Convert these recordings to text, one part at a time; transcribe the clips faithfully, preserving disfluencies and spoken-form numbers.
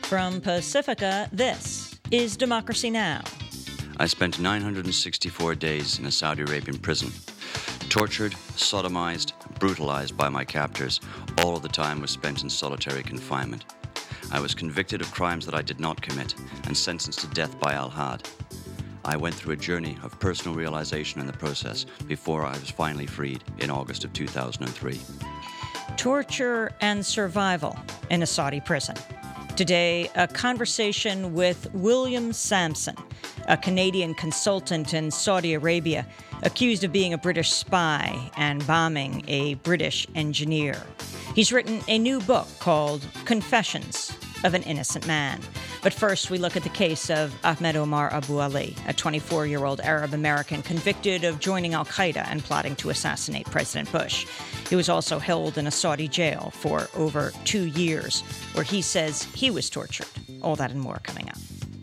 From Pacifica, this is Democracy Now! I spent nine hundred sixty-four days in a Saudi Arabian prison, tortured, sodomized, brutalized by my captors. All of the time was spent in solitary confinement. I was convicted of crimes that I did not commit and sentenced to death by Al-Had. I went through a journey of personal realization in the process before I was finally freed in August of two thousand three. Torture and survival in a Saudi prison. Today, a conversation with William Sampson, a Canadian consultant in Saudi Arabia, accused of being a British spy and bombing a British engineer. He's written a new book called Confessions of an Innocent Man. But first, we look at the case of Ahmed Omar Abu Ali, a twenty-four-year-old Arab-American convicted of joining al-Qaeda and plotting to assassinate President Bush. He was also held in a Saudi jail for over two years, where he says he was tortured. All that and more coming up.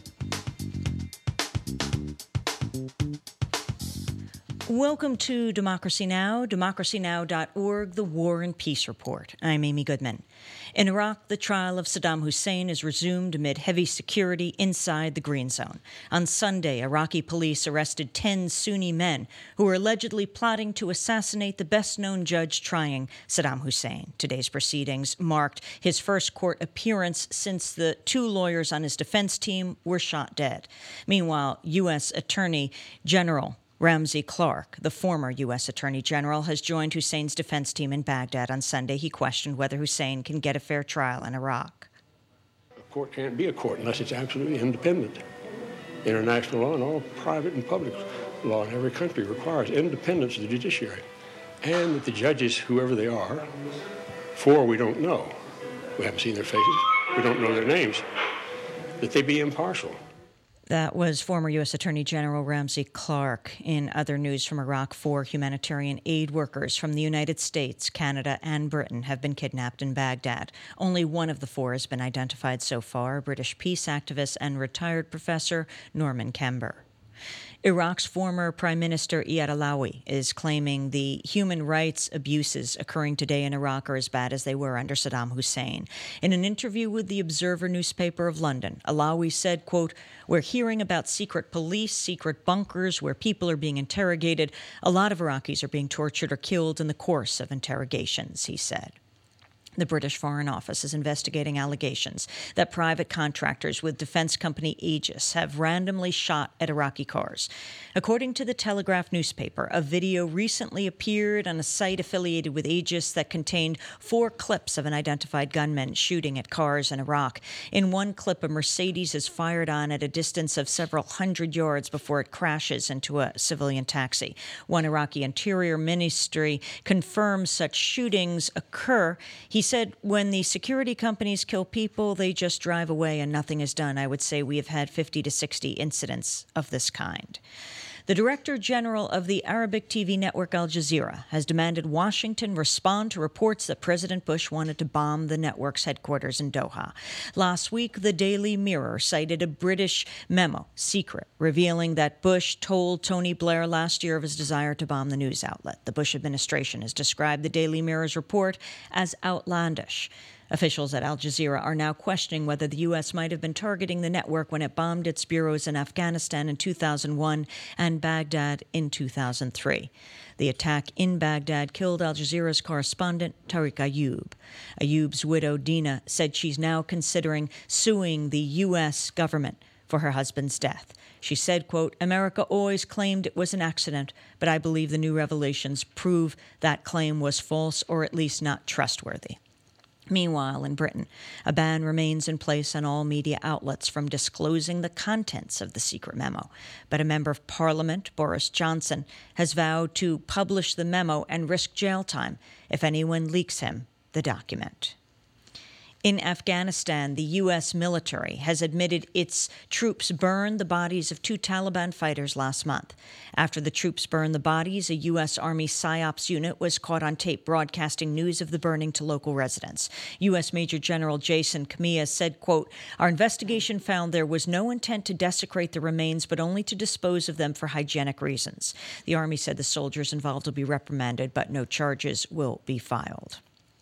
Welcome to Democracy Now!, democracy now dot org, the War and Peace Report. I'm Amy Goodman. In Iraq, the trial of Saddam Hussein is resumed amid heavy security inside the Green Zone. On Sunday, Iraqi police arrested ten Sunni men who were allegedly plotting to assassinate the best-known judge trying Saddam Hussein. Today's proceedings marked his first court appearance since the two lawyers on his defense team were shot dead. Meanwhile, U S Attorney General Ramsey Clark, the former U S Attorney General, has joined Hussein's defense team in Baghdad on Sunday. He questioned whether Hussein can get a fair trial in Iraq. A court can't be a court unless it's absolutely independent. International law and all private and public law in every country requires independence of the judiciary. And that the judges, whoever they are, four we don't know, we haven't seen their faces, we don't know their names, that they be impartial. That was former U S Attorney General Ramsey Clark. In other news from Iraq, four humanitarian aid workers from the United States, Canada, and Britain have been kidnapped in Baghdad. Only one of the four has been identified so far, British peace activist and retired professor Norman Kember. Iraq's former Prime Minister Iyad Allawi is claiming the human rights abuses occurring today in Iraq are as bad as they were under Saddam Hussein. In an interview with the Observer newspaper of London, Allawi said, quote, "We're hearing about secret police, secret bunkers where people are being interrogated. A lot of Iraqis are being tortured or killed in the course of interrogations," he said. The British Foreign Office is investigating allegations that private contractors with defense company Aegis have randomly shot at Iraqi cars. According to the Telegraph newspaper, a video recently appeared on a site affiliated with Aegis that contained four clips of an identified gunman shooting at cars in Iraq. In one clip, a Mercedes is fired on at a distance of several hundred yards before it crashes into a civilian taxi. One Iraqi Interior Ministry confirms such shootings occur. He said, when the security companies kill people, they just drive away and nothing is done. I would say we have had fifty to sixty incidents of this kind. The Director General of the Arabic T V network Al Jazeera has demanded Washington respond to reports that President Bush wanted to bomb the network's headquarters in Doha. Last week, the Daily Mirror cited a British memo, secret, revealing that Bush told Tony Blair last year of his desire to bomb the news outlet. The Bush administration has described the Daily Mirror's report as outlandish. Officials at Al Jazeera are now questioning whether the U S might have been targeting the network when it bombed its bureaus in Afghanistan in two thousand one and Baghdad in two thousand three. The attack in Baghdad killed Al Jazeera's correspondent, Tariq Ayoub. Ayoub's widow, Dina, said she's now considering suing the U S government for her husband's death. She said, quote, "America always claimed it was an accident, but I believe the new revelations prove that claim was false or at least not trustworthy." Meanwhile, in Britain, a ban remains in place on all media outlets from disclosing the contents of the secret memo. But a member of Parliament, Boris Johnson, has vowed to publish the memo and risk jail time if anyone leaks him the document. In Afghanistan, the U S military has admitted its troops burned the bodies of two Taliban fighters last month. After the troops burned the bodies, a U S Army PSYOPs unit was caught on tape broadcasting news of the burning to local residents. U S Major General Jason Kamiya said, quote, "Our investigation found there was no intent to desecrate the remains, but only to dispose of them for hygienic reasons." The Army said the soldiers involved will be reprimanded, but no charges will be filed.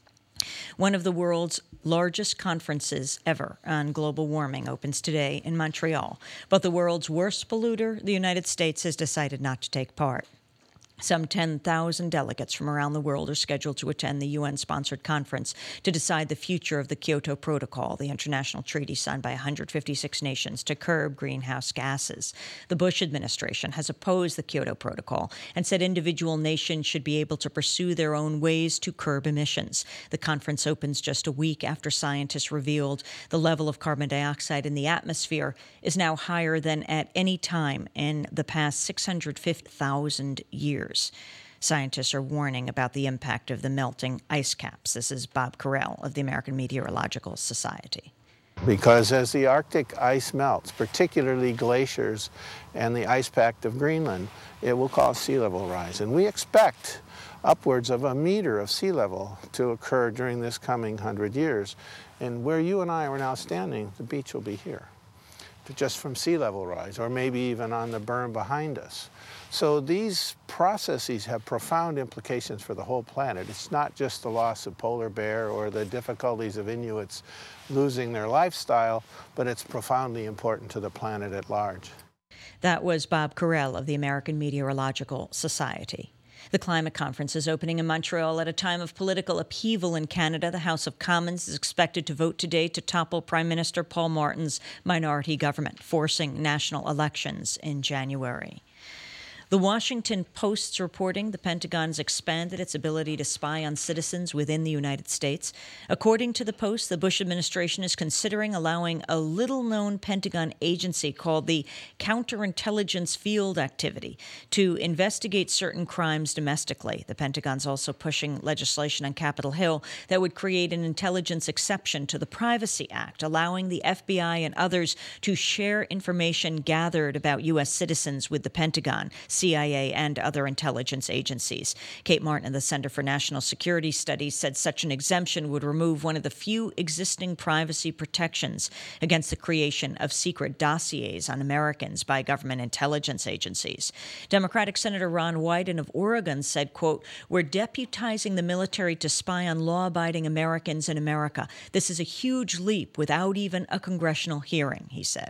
One of the world's largest conferences ever on global warming opens today in Montreal, but the world's worst polluter, the United States, has decided not to take part. Some ten thousand delegates from around the world are scheduled to attend the U N-sponsored conference to decide the future of the Kyoto Protocol, the international treaty signed by one hundred fifty-six nations to curb greenhouse gases. The Bush administration has opposed the Kyoto Protocol and said individual nations should be able to pursue their own ways to curb emissions. The conference opens just a week after scientists revealed the level of carbon dioxide in the atmosphere is now higher than at any time in the past six hundred fifty thousand years. Scientists are warning about the impact of the melting ice caps. This is Bob Carell of the American Meteorological Society. Because as the Arctic ice melts, particularly glaciers and the ice pack of Greenland, it will cause sea level rise. And we expect upwards of a meter of sea level to occur during this coming hundred years. And where you and I are now standing, the beach will be here, just from sea level rise, or maybe even on the berm behind us. So these processes have profound implications for the whole planet. It's not just the loss of polar bear or the difficulties of Inuits losing their lifestyle, but it's profoundly important to the planet at large. That was Bob Carell of the American Meteorological Society. The climate conference is opening in Montreal at a time of political upheaval in Canada. The House of Commons is expected to vote today to topple Prime Minister Paul Martin's minority government, forcing national elections in January. The Washington Post's reporting the Pentagon's expanded its ability to spy on citizens within the United States. According to the Post, the Bush administration is considering allowing a little-known Pentagon agency called the Counterintelligence Field Activity to investigate certain crimes domestically. The Pentagon's also pushing legislation on Capitol Hill that would create an intelligence exception to the Privacy Act, allowing the F B I and others to share information gathered about U S citizens with the Pentagon, C I A, and other intelligence agencies. Kate Martin of the Center for National Security Studies said such an exemption would remove one of the few existing privacy protections against the creation of secret dossiers on Americans by government intelligence agencies. Democratic Senator Ron Wyden of Oregon said, quote, "We're deputizing the military to spy on law-abiding Americans in America. This is a huge leap without even a congressional hearing," he said.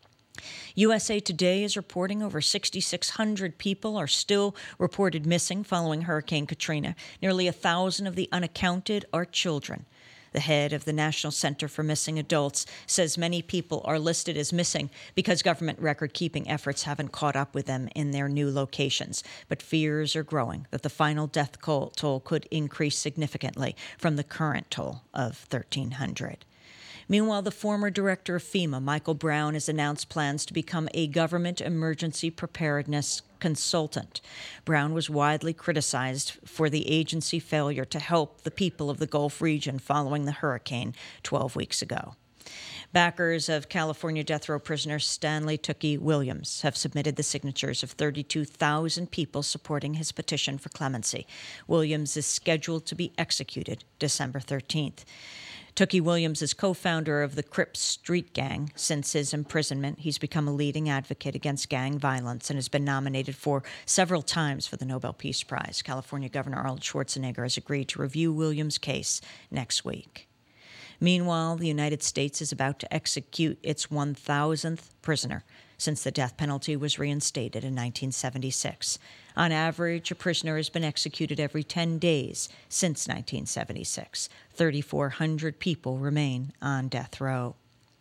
U S A Today is reporting over six thousand six hundred people are still reported missing following Hurricane Katrina. Nearly a thousand of the unaccounted are children. The head of the National Center for Missing Adults says many people are listed as missing because government record-keeping efforts haven't caught up with them in their new locations. But fears are growing that the final death toll could increase significantly from the current toll of thirteen hundred. Meanwhile, the former director of FEMA, Michael Brown, has announced plans to become a government emergency preparedness consultant. Brown was widely criticized for the agency failure to help the people of the Gulf region following the hurricane twelve weeks ago. Backers of California death row prisoner Stanley Tookie Williams have submitted the signatures of thirty-two thousand people supporting his petition for clemency. Williams is scheduled to be executed December thirteenth. Tookie Williams is co-founder of the Crips Street Gang. Since his imprisonment, he's become a leading advocate against gang violence and has been nominated for several times for the Nobel Peace Prize. California Governor Arnold Schwarzenegger has agreed to review Williams' case next week. Meanwhile, the United States is about to execute its one thousandth prisoner since the death penalty was reinstated in nineteen seventy-six. On average, a prisoner has been executed every ten days since nineteen seventy-six. three thousand four hundred people remain on death row.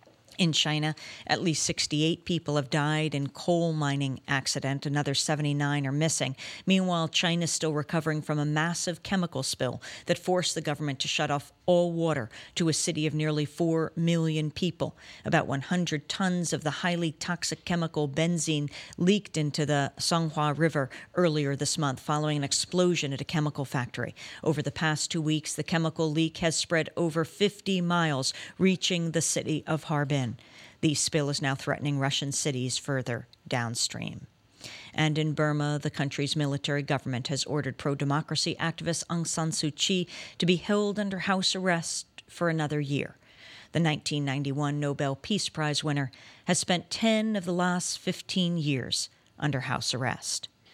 In China, at least sixty-eight people have died in coal mining accident. Another seventy-nine are missing. Meanwhile, China is still recovering from a massive chemical spill that forced the government to shut off all water to a city of nearly four million people. About one hundred tons of the highly toxic chemical benzene leaked into the Songhua River earlier this month following an explosion at a chemical factory. Over the past two weeks, the chemical leak has spread over fifty miles, reaching the city of Harbin. The spill is now threatening Russian cities further downstream. And in Burma, the country's military government has ordered pro-democracy activist Aung San Suu Kyi to be held under house arrest for another year. The nineteen ninety-one Nobel Peace Prize winner has spent ten of the last fifteen years under house arrest.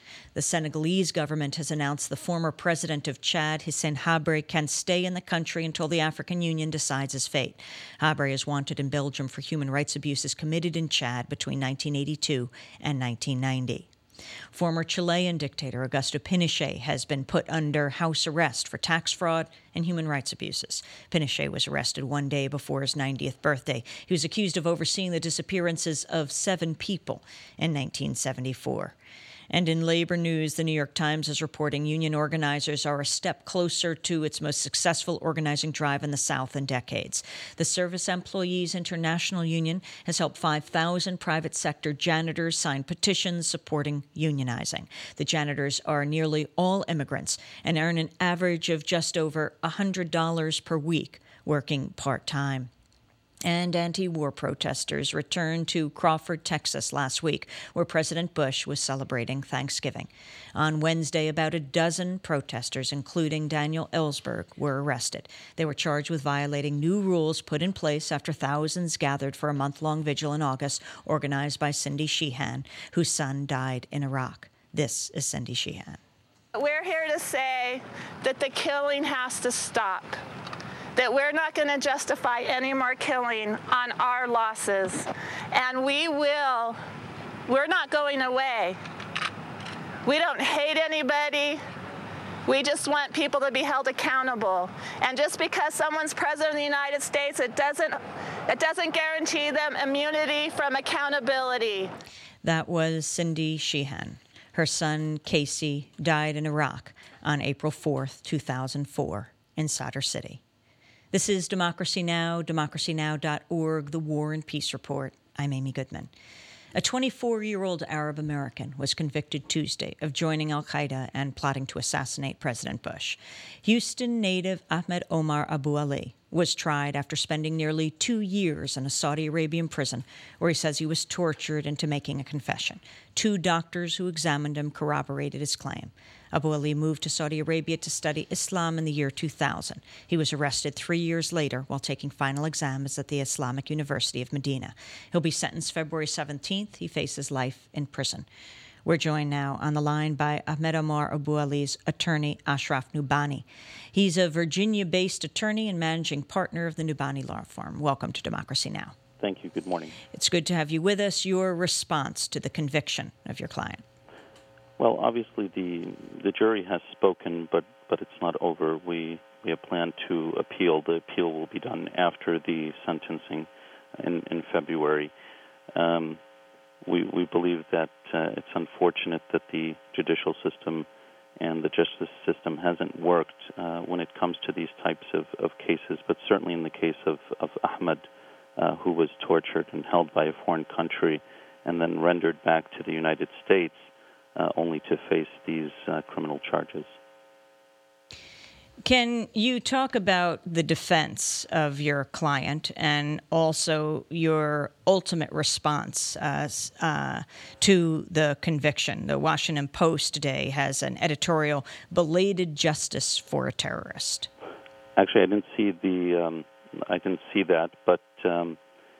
The Senegalese government has announced the former president of Chad, Hissène Habré, can stay in the country until the African Union decides his fate. Habré is wanted in Belgium for human rights abuses committed in Chad between nineteen eighty-two and nineteen ninety. Former Chilean dictator Augusto Pinochet has been put under house arrest for tax fraud and human rights abuses. Pinochet was arrested one day before his ninetieth birthday. He was accused of overseeing the disappearances of seven people in nineteen seventy-four. And in labor news, the New York Times is reporting union organizers are a step closer to its most successful organizing drive in the South in decades. The Service Employees International Union has helped five thousand private sector janitors sign petitions supporting unionizing. The janitors are nearly all immigrants and earn an average of just over one hundred dollars per week, working part-time. And anti-war protesters returned to Crawford, Texas last week, where President Bush was celebrating Thanksgiving. On Wednesday, about a dozen protesters, including Daniel Ellsberg, were arrested. They were charged with violating new rules put in place after thousands gathered for a month-long vigil in August, organized by Cindy Sheehan, whose son died in Iraq. This is Cindy Sheehan. We're here to say that the killing has to stop, that we're not going to justify any more killing on our losses. And we will, we're not going away. We don't hate anybody. We just want people to be held accountable. And just because someone's president of the United States, it doesn't, it doesn't guarantee them immunity from accountability. That was Cindy Sheehan. Her son, Casey, died in Iraq on April fourth, two thousand four, in Sadr City. This is Democracy Now!, democracy now dot org, the War and Peace Report. I'm Amy Goodman. A twenty-four-year-old Arab American was convicted Tuesday of joining al-Qaeda and plotting to assassinate President Bush. Houston native Ahmed Omar Abu Ali was tried after spending nearly two years in a Saudi Arabian prison where he says he was tortured into making a confession. Two doctors who examined him corroborated his claim. Abu Ali moved to Saudi Arabia to study Islam in the year two thousand. He was arrested three years later while taking final exams at the Islamic University of Medina. He'll be sentenced February seventeenth. He faces life in prison. We're joined now on the line by Ahmed Omar Abu Ali's attorney, Ashraf Nubani. He's a Virginia-based attorney and managing partner of the Nubani law firm. Welcome to Democracy Now! Thank you. Good morning. It's good to have you with us. Your response to the conviction of your client. Well, obviously the the jury has spoken, but, but it's not over. We we have planned to appeal. The appeal will be done after the sentencing in, in February. Um, we we believe that uh, it's unfortunate that the judicial system and the justice system hasn't worked uh, when it comes to these types of, of cases, but certainly in the case of, of Ahmed, uh, who was tortured and held by a foreign country and then rendered back to the United States, Uh, only to face these uh, criminal charges. Can you talk about the defense of your client and also your ultimate response uh, uh, to the conviction? The Washington Post today has an editorial, "Belated Justice for a Terrorist." Actually, I didn't see the um, I didn't see that, but um,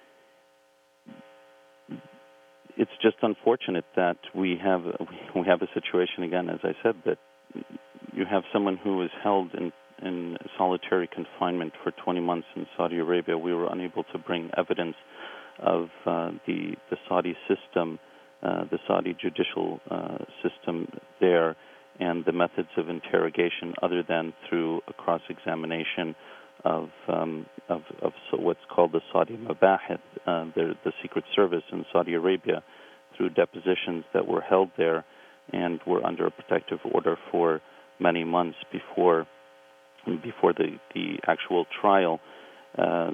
it's just unfortunate that we have we have a situation again, as I said, that you have someone who is held in, in solitary confinement for twenty months in Saudi Arabia. We were unable to bring evidence of uh, the the Saudi system, uh, the Saudi judicial uh, system there, and the methods of interrogation, other than through a cross-examination of um, of, of what's called the Saudi Mabahith, uh, the, the Secret Service in Saudi Arabia, through depositions that were held there and were under a protective order for many months before before the, the actual trial. Uh,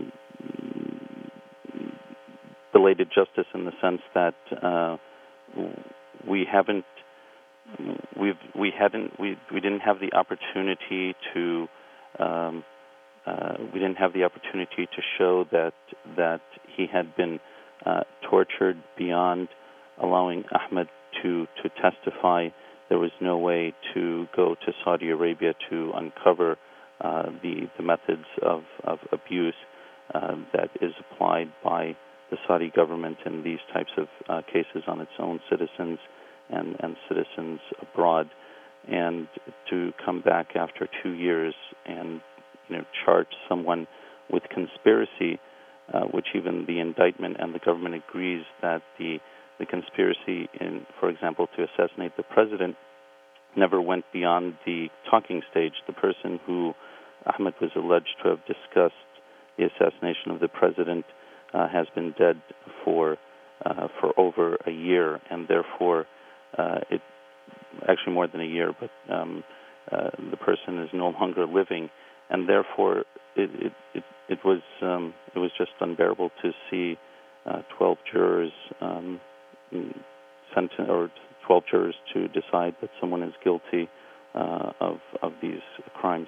belated justice in the sense that uh, we haven't we've we hadn't we we didn't have the opportunity to. Um, Uh, we didn't have the opportunity to show that that he had been uh, tortured beyond allowing Ahmed to, to testify. There was no way to go to Saudi Arabia to uncover uh, the, the methods of, of abuse uh, that is applied by the Saudi government in these types of uh, cases on its own citizens and, and citizens abroad, and to come back after two years and you know charge someone with conspiracy, uh, which even the indictment and the government agrees that the the conspiracy, in, for example, to assassinate the president, never went beyond the talking stage. The person who Ahmed was alleged to have discussed the assassination of the president uh, has been dead for uh, for over a year, and therefore uh, it actually more than a year, but um, uh, the person is no longer living, and therefore it it it, it was um, it was just unbearable to see uh, twelve jurors um, sentence or twelve jurors to decide that someone is guilty uh, of of these crimes.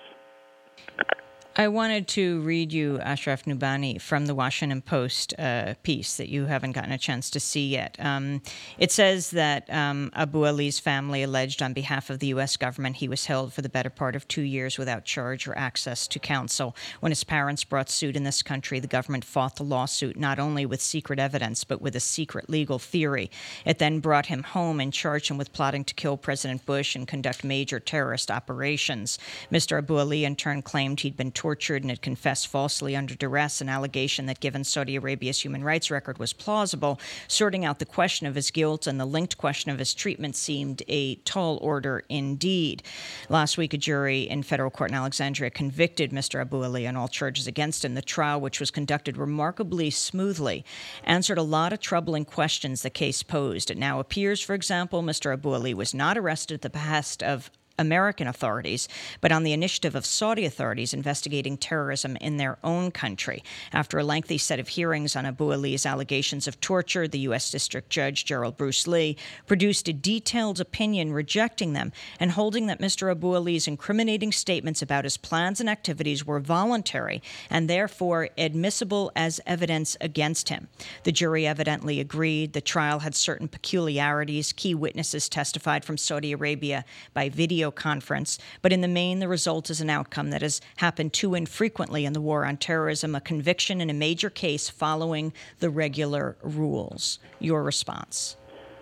I wanted to read you, Ashraf Nubani, from the Washington Post uh, piece that you haven't gotten a chance to see yet. Um, it says that um, Abu Ali's family alleged on behalf of the U S government he was held for the better part of two years without charge or access to counsel. When his parents brought suit in this country, the government fought the lawsuit not only with secret evidence, but with a secret legal theory. It then brought him home and charged him with plotting to kill President Bush and conduct major terrorist operations. Mister Abu Ali, in turn, claimed he'd been tortured tortured and had confessed falsely under duress, an allegation that, given Saudi Arabia's human rights record, was plausible. Sorting out the question of his guilt and the linked question of his treatment seemed a tall order indeed. Last week, a jury in federal court in Alexandria convicted Mister Abu Ali on all charges against him. The trial, which was conducted remarkably smoothly, answered a lot of troubling questions the case posed. It now appears, for example, Mister Abu Ali was not arrested at the behest of American authorities, but on the initiative of Saudi authorities investigating terrorism in their own country. After a lengthy set of hearings on Abu Ali's allegations of torture, the U S District Judge Gerald Bruce Lee produced a detailed opinion rejecting them and holding that Mister Abu Ali's incriminating statements about his plans and activities were voluntary and therefore admissible as evidence against him. The jury evidently agreed. The trial had certain peculiarities. Key witnesses testified from Saudi Arabia by video conference, but in the main, the result is an outcome that has happened too infrequently in the war on terrorism, a conviction in a major case following the regular rules. Your response?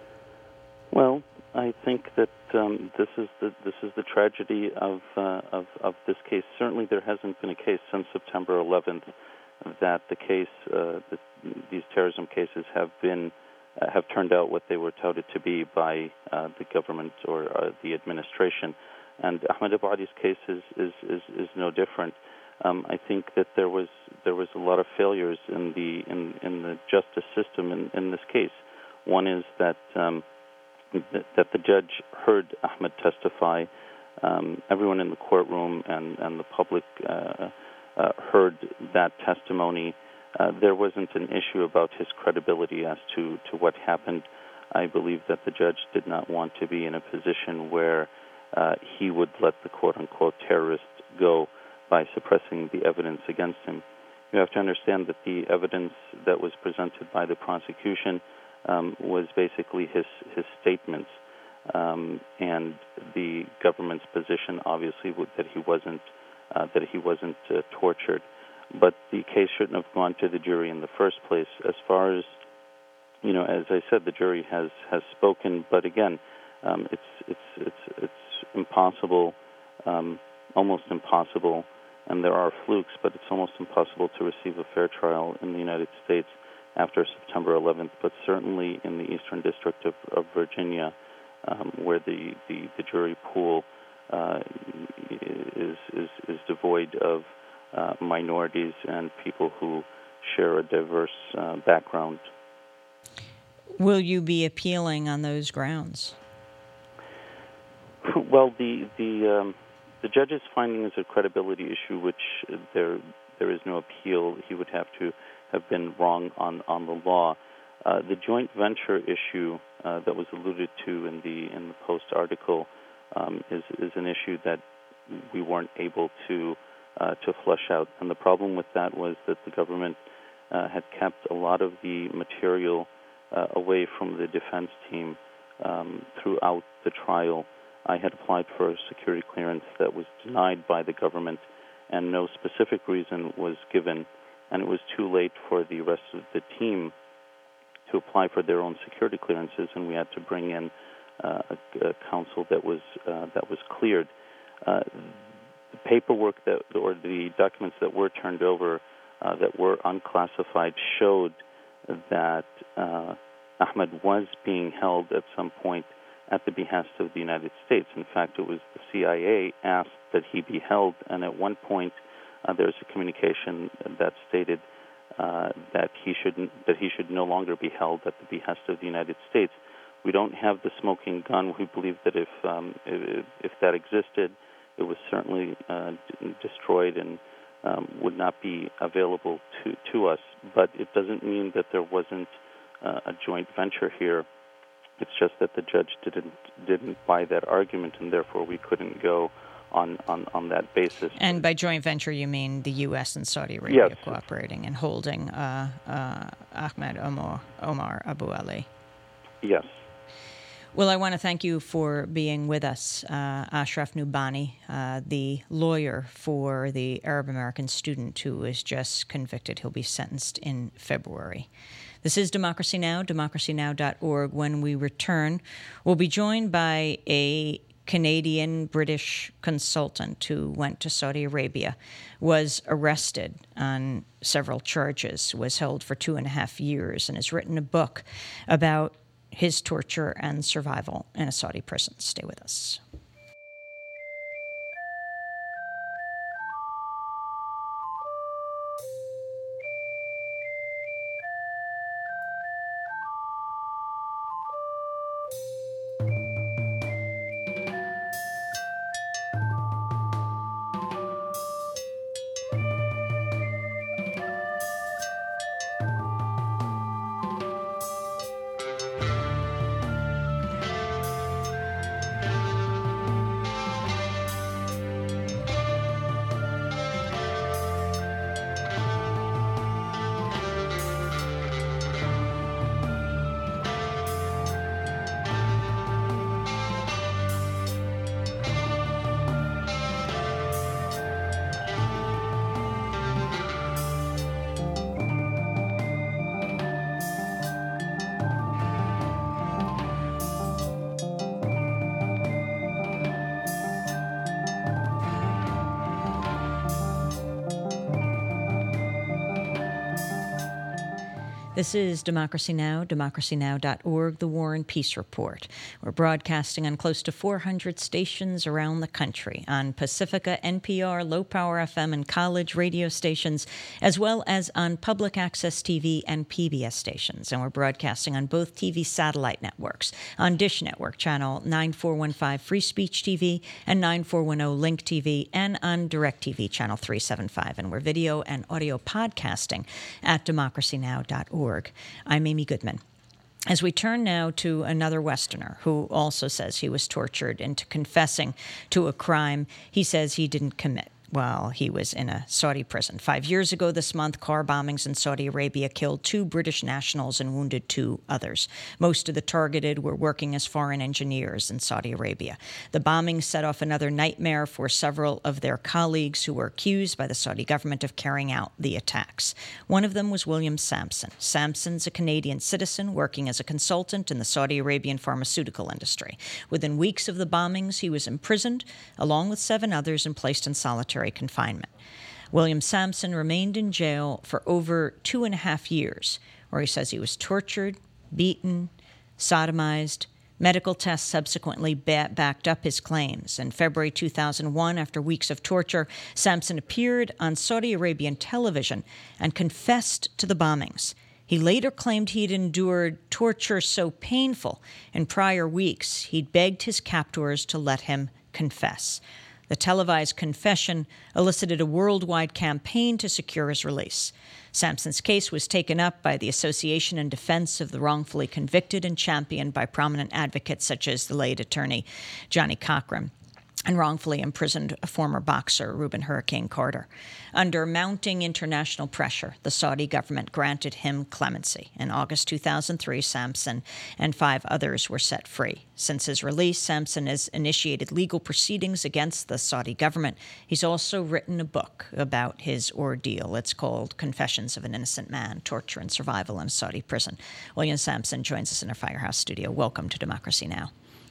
Well, I think that um, this is the this is the tragedy of, uh, of of this case. Certainly, there hasn't been a case since September eleventh that the case uh, that these terrorism cases have been Uh, have turned out what they were touted to be by uh, the government or uh, the administration. And Ahmed Abu Ali's case is, is, is, is no different. Um, I think that there was there was a lot of failures in the in, in the justice system in, in this case. One is that um, th- that the judge heard Ahmed testify. Um, everyone in the courtroom and, and the public uh, uh, heard that testimony. Uh, there wasn't an issue about his credibility as to, to what happened. I believe that the judge did not want to be in a position where uh, he would let the quote-unquote terrorist go by suppressing the evidence against him. You have to understand that the evidence that was presented by the prosecution um, was basically his, his statements, um, and the government's position, obviously, that he wasn't uh, that he wasn't uh, tortured. But the case shouldn't have gone to the jury in the first place. As far as, you know, as I said, the jury has, has spoken. But again, um, it's it's it's it's impossible, um, almost impossible, and there are flukes, but it's almost impossible to receive a fair trial in the United States after September eleventh. But certainly in the Eastern District of, of Virginia, um, where the, the, the jury pool uh, is, is is devoid of Uh, minorities and people who share a diverse uh, background. Will you be appealing on those grounds? Well, the the um, the judge's finding is a credibility issue, which there there is no appeal. He would have to have been wrong on, on the law. Uh, the joint venture issue uh, that was alluded to in the in the Post article um, is is an issue that we weren't able to. Uh, to flush out. And the problem with that was that the government uh, had kept a lot of the material uh, away from the defense team um, throughout the trial. I had applied for a security clearance that was denied by the government, and no specific reason was given, and it was too late for the rest of the team to apply for their own security clearances, and we had to bring in uh, a, a counsel that was uh, that was cleared. Uh, the paperwork that, or the documents that were turned over uh, that were unclassified showed that uh, Ahmed was being held at some point at the behest of the United States. In fact, it was the C I A asked that he be held, and at one point uh, there was a communication that stated uh, that he should that he should no longer be held at the behest of the United States. We don't have the smoking gun. We believe that if um, if, if that existed, it was certainly uh, d- destroyed and um, would not be available to, to us. But it doesn't mean that there wasn't uh, a joint venture here. It's just that the judge didn't didn't buy that argument, and therefore we couldn't go on, on, on that basis. And by joint venture, you mean the U S and Saudi Arabia yes. cooperating and holding uh, uh, Ahmed Omar, Omar Abu Ali? Yes. Well, I want to thank you for being with us, uh, Ashraf Nubani, uh, the lawyer for the Arab American student who was just convicted. He'll be sentenced in February. This is Democracy Now!, democracy now dot org. When we return, we'll be joined by a Canadian-British consultant who went to Saudi Arabia, was arrested on several charges, was held for two and a half years, and has written a book about his torture and survival in a Saudi prison. Stay with us. This is Democracy Now!, democracy now dot org, the War and Peace Report. We're broadcasting on close to four hundred stations around the country, on Pacifica, N P R, Low Power F M, and college radio stations, as well as on public access T V and P B S stations. And we're broadcasting on both T V satellite networks, on Dish Network, channel nine four one five Free Speech T V and nine four one zero Link T V, and on DirecTV, channel three seventy-five. And we're video and audio podcasting at democracy now dot org. I'm Amy Goodman. As we turn now to another Westerner who also says he was tortured into confessing to a crime he says he didn't commit while he was in a Saudi prison. Five years ago this month, car bombings in Saudi Arabia killed two British nationals and wounded two others. Most of the targeted were working as foreign engineers in Saudi Arabia. The bombings set off another nightmare for several of their colleagues who were accused by the Saudi government of carrying out the attacks. One of them was William Sampson. Sampson's a Canadian citizen working as a consultant in the Saudi Arabian pharmaceutical industry. Within weeks of the bombings, he was imprisoned, along with seven others, and placed in solitary confinement. William Sampson remained in jail for over two and a half years, where he says he was tortured, beaten, sodomized. Medical tests subsequently ba- backed up his claims. In February two thousand one, after weeks of torture, Sampson appeared on Saudi Arabian television and confessed to the bombings. He later claimed he'd endured torture so painful in prior weeks he'd begged his captors to let him confess. The televised confession elicited a worldwide campaign to secure his release. Sampson's case was taken up by the Association in Defense of the Wrongfully Convicted and championed by prominent advocates such as the late attorney Johnny Cochran and wrongfully imprisoned a former boxer, Reuben Hurricane Carter. Under mounting international pressure, the Saudi government granted him clemency. In August two thousand three, Sampson and five others were set free. Since his release, Sampson has initiated legal proceedings against the Saudi government. He's also written a book about his ordeal. It's called Confessions of an Innocent Man, Torture and Survival in a Saudi Prison. William Sampson joins us in our Firehouse studio. Welcome to Democracy Now!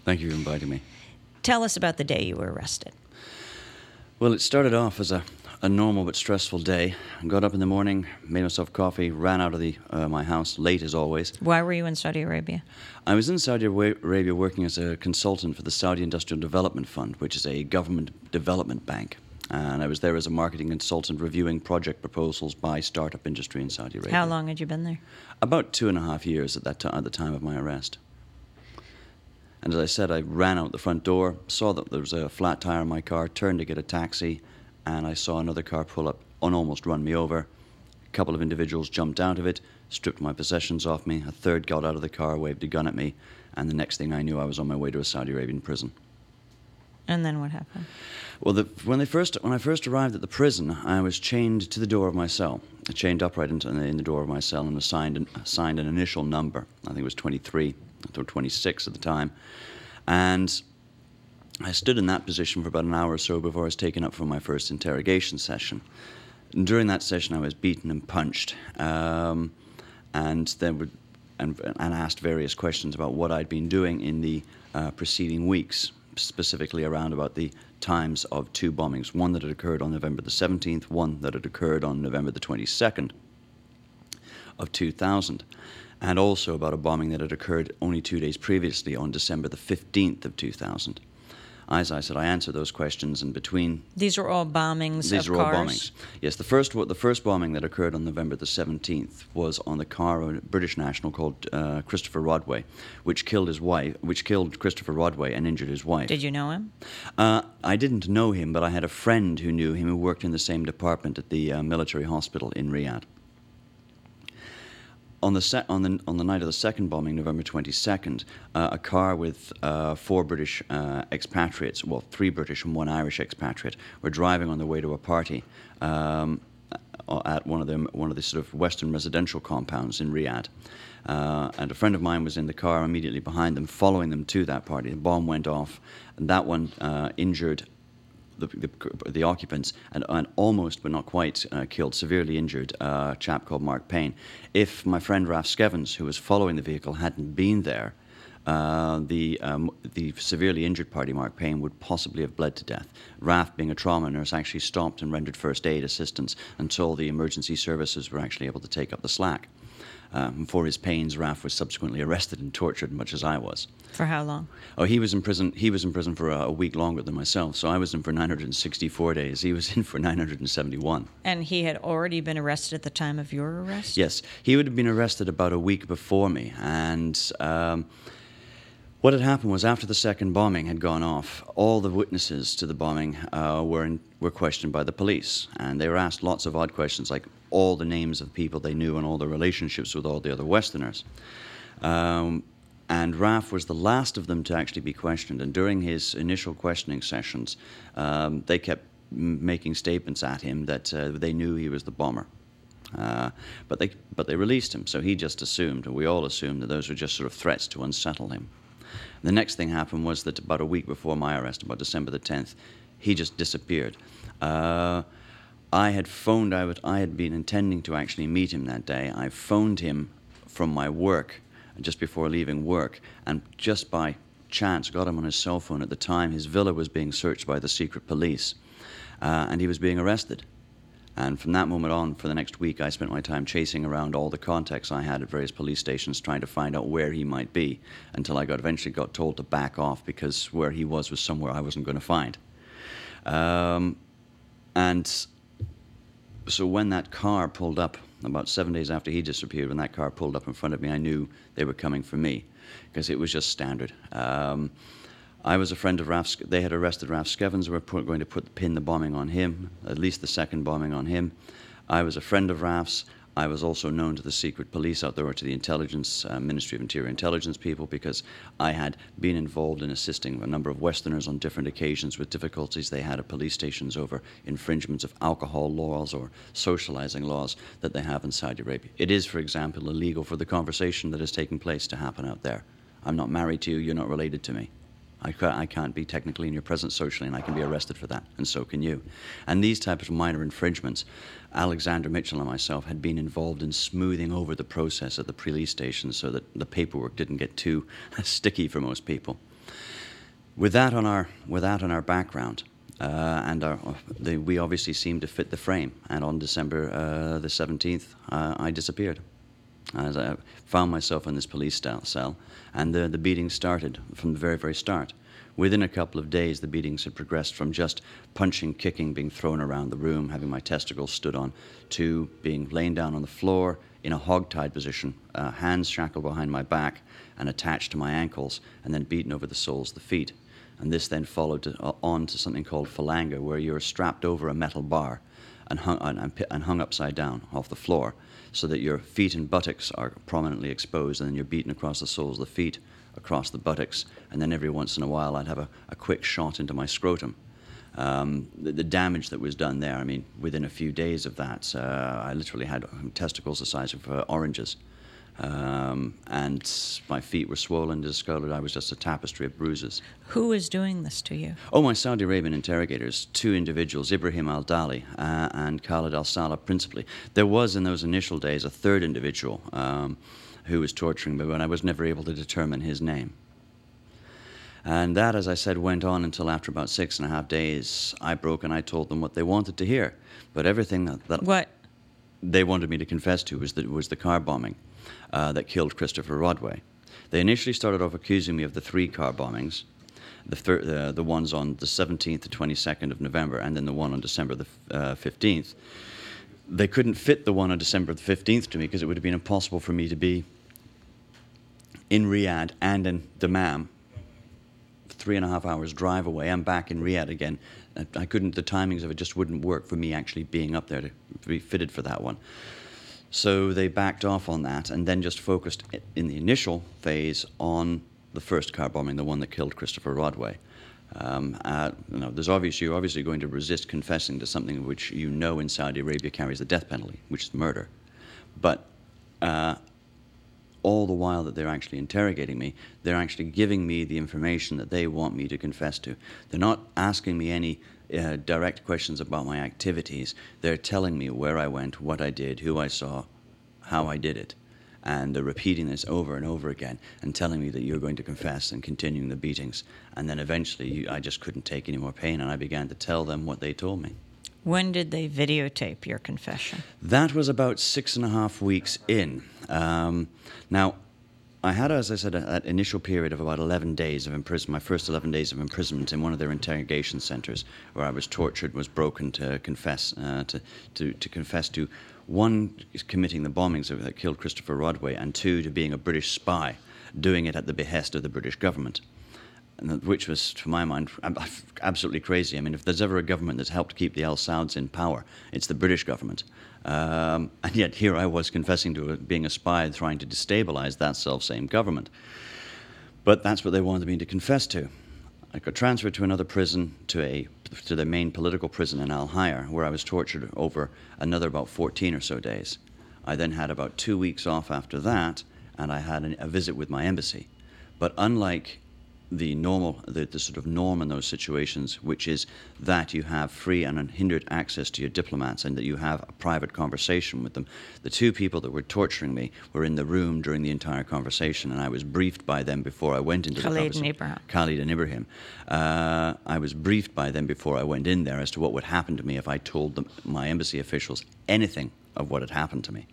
Thank you for inviting me. Tell us about the day you were arrested. Well, it started off as a, a normal but stressful day. I got up in the morning, made myself coffee, ran out of the uh, my house, late as always. Why were you in Saudi Arabia? I was in Saudi Arabia working as a consultant for the Saudi Industrial Development Fund, which is a government development bank. And I was there as a marketing consultant reviewing project proposals by startup industry in Saudi Arabia. How long had you been there? About two and a half years at that t- at the time of my arrest. And as I said, I ran out the front door, saw that there was a flat tire in my car, turned to get a taxi, and I saw another car pull up and almost run me over. A couple of individuals jumped out of it, stripped my possessions off me. A third got out of the car, waved a gun at me, and the next thing I knew, I was on my way to a Saudi Arabian prison. And then what happened? Well, the, when they first when I first arrived at the prison, I was chained to the door of my cell, chained upright into, in the door of my cell, and assigned an, assigned an initial number. I think it was twenty-three, or twenty-six at the time, and I stood in that position for about an hour or so before I was taken up for my first interrogation session. And during that session, I was beaten and punched, um, and then would, and, and asked various questions about what I'd been doing in the uh, preceding weeks, specifically around about the times of two bombings, one that had occurred on November the seventeenth, one that had occurred on November the twenty-second of two thousand, and also about a bombing that had occurred only two days previously on December the fifteenth of two thousand. As I said, I answered those questions, and between... These were all bombings These of were all cars? bombings. Yes, the first the first bombing that occurred on November the seventeenth was on the car of a British national called uh, Christopher Rodway, which killed his wife, which killed Christopher Rodway and injured his wife. Did you know him? Uh, I didn't know him, but I had a friend who knew him who worked in the same department at the uh, military hospital in Riyadh. On the, se- on, the, on the night of the second bombing, November twenty-second, uh, a car with uh, four British uh, expatriates, well, three British and one Irish expatriate, were driving on their way to a party um, at one of the one of the sort of Western residential compounds in Riyadh. Uh, and a friend of mine was in the car immediately behind them, following them to that party. The bomb went off, and that one uh, injured The, the, the occupants and, and almost but not quite uh, killed, severely injured uh, a chap called Mark Payne. If my friend Ralph Skevens, who was following the vehicle, hadn't been there, uh, the um, the severely injured party, Mark Payne, would possibly have bled to death. Ralph, being a trauma nurse, actually stopped and rendered first aid assistance until the emergency services were actually able to take up the slack. Um, for his pains, Ralph was subsequently arrested and tortured, much as I was. For how long? Oh, he was in prison. He was in prison for a, a week longer than myself. So I was in for nine hundred sixty-four days. He was in for nine hundred seventy-one. And he had already been arrested at the time of your arrest? Yes, he would have been arrested about a week before me. And um, what had happened was, after the second bombing had gone off, all the witnesses to the bombing uh, were in, were questioned by the police, and they were asked lots of odd questions, like all the names of people they knew and all the relationships with all the other Westerners. Um, and Ralph was the last of them to actually be questioned. And during his initial questioning sessions, um, they kept m- making statements at him that uh, they knew he was the bomber. Uh, but they but they released him, so he just assumed, and we all assumed, that those were just sort of threats to unsettle him. The next thing happened was that about a week before my arrest, about December the tenth, he just disappeared. Uh, I had phoned, I, would, I had been intending to actually meet him that day. I phoned him from my work just before leaving work, and just by chance got him on his cell phone at the time. His villa was being searched by the secret police, uh, and he was being arrested. And from that moment on, for the next week, I spent my time chasing around all the contacts I had at various police stations, trying to find out where he might be, until I got eventually got told to back off, because where he was was somewhere I wasn't going to find. Um, and so when that car pulled up, about seven days after he disappeared, when that car pulled up in front of me, I knew they were coming for me, because it was just standard. Um, I was a friend of Ralph's. They had arrested Ralph Skevens. Were put, going to put pin the bombing on him, at least the second bombing on him. I was a friend of Ralph's. I was also known to the secret police out there, or to the intelligence, uh, Ministry of Interior Intelligence people, because I had been involved in assisting a number of Westerners on different occasions with difficulties they had at police stations over infringements of alcohol laws or socializing laws that they have in Saudi Arabia. It is, for example, illegal for the conversation that is taking place to happen out there. I'm not married to you, you're not related to me. I can't, I can't be technically in your presence socially, and I can be arrested for that, and so can you. And these types of minor infringements, Alexander Mitchell and myself had been involved in smoothing over the process at the police station so that the paperwork didn't get too sticky for most people. With that on our, with that on our background, uh, and our, the, we obviously seemed to fit the frame. And on December uh, the seventeenth, uh, I disappeared. As I found myself in this police cell, and the, the beatings started from the very, very start. Within a couple of days, the beatings had progressed from just punching, kicking, being thrown around the room, having my testicles stood on, to being laid down on the floor in a hog-tied position, uh, hands shackled behind my back and attached to my ankles, and then beaten over the soles of the feet. And this then followed to, uh, on to something called falanga, where you're strapped over a metal bar and hung, and, and hung upside down off the floor, so that your feet and buttocks are prominently exposed, and then you're beaten across the soles of the feet, across the buttocks, and then every once in a while I'd have a, a quick shot into my scrotum. Um, the, the damage that was done there, I mean, within a few days of that, uh, I literally had testicles the size of uh, oranges. Um, and my feet were swollen, discolored. I was just a tapestry of bruises. Who is doing this to you? Oh, my Saudi Arabian interrogators, two individuals, Ibrahim al-Dali uh, and Khalid al-Salah principally. There was, in those initial days, a third individual um, who was torturing me, but I was never able to determine his name. And that, as I said, went on until after about six and a half days, I broke and I told them what they wanted to hear. But everything that, that What? they wanted me to confess to was the, was the car bombing uh, that killed Christopher Rodway. They initially started off accusing me of the three car bombings, the, thir- uh, the ones on the seventeenth to twenty-second of November, and then the one on December the uh, fifteenth. They couldn't fit the one on December the fifteenth to me because it would have been impossible for me to be in Riyadh and in Dammam, three and a half hours drive away. I'm back in Riyadh again. I couldn't, the timings of it just wouldn't work for me actually being up there to be fitted for that one. So they backed off on that and then just focused in the initial phase on the first car bombing, the one that killed Christopher Rodway. Um, uh, you know, there's obviously, you're obviously going to resist confessing to something which you know in Saudi Arabia carries the death penalty, which is murder. But uh, all the while that they're actually interrogating me, they're actually giving me the information that they want me to confess to. They're not asking me any uh, direct questions about my activities. They're telling me where I went, what I did, who I saw, how I did it. And they're repeating this over and over again and telling me that you're going to confess and continuing the beatings. And then eventually you, I just couldn't take any more pain, and I began to tell them what they told me. When did they videotape your confession? That was about six and a half weeks in. Um, now, I had, as I said, an initial period of about eleven days of imprisonment, my first eleven days of imprisonment in one of their interrogation centers, where I was tortured, was broken to confess, uh, to, to, to confess to, one, committing the bombings that killed Christopher Rodway, and two, to being a British spy, doing it at the behest of the British government. And which was, to my mind, absolutely crazy. I mean, if there's ever a government that's helped keep the Al Sauds in power, it's the British government. Um, and yet here I was confessing to being a spy, trying to destabilize that self-same government. But that's what they wanted me to confess to. I got transferred to another prison, to a to the main political prison in Al-Haya, where I was tortured over another about fourteen or so days. I then had about two weeks off after that, and I had a visit with my embassy. But unlike the normal, the, the sort of norm in those situations, which is that you have free and unhindered access to your diplomats and that you have a private conversation with them. The two people that were torturing me were in the room during the entire conversation, and I was briefed by them before I went into Khalid the conversation. and Ibrahim. Khalid and Ibrahim. Uh, I was briefed by them before I went in there as to what would happen to me if I told them, my embassy officials, anything of what had happened to me.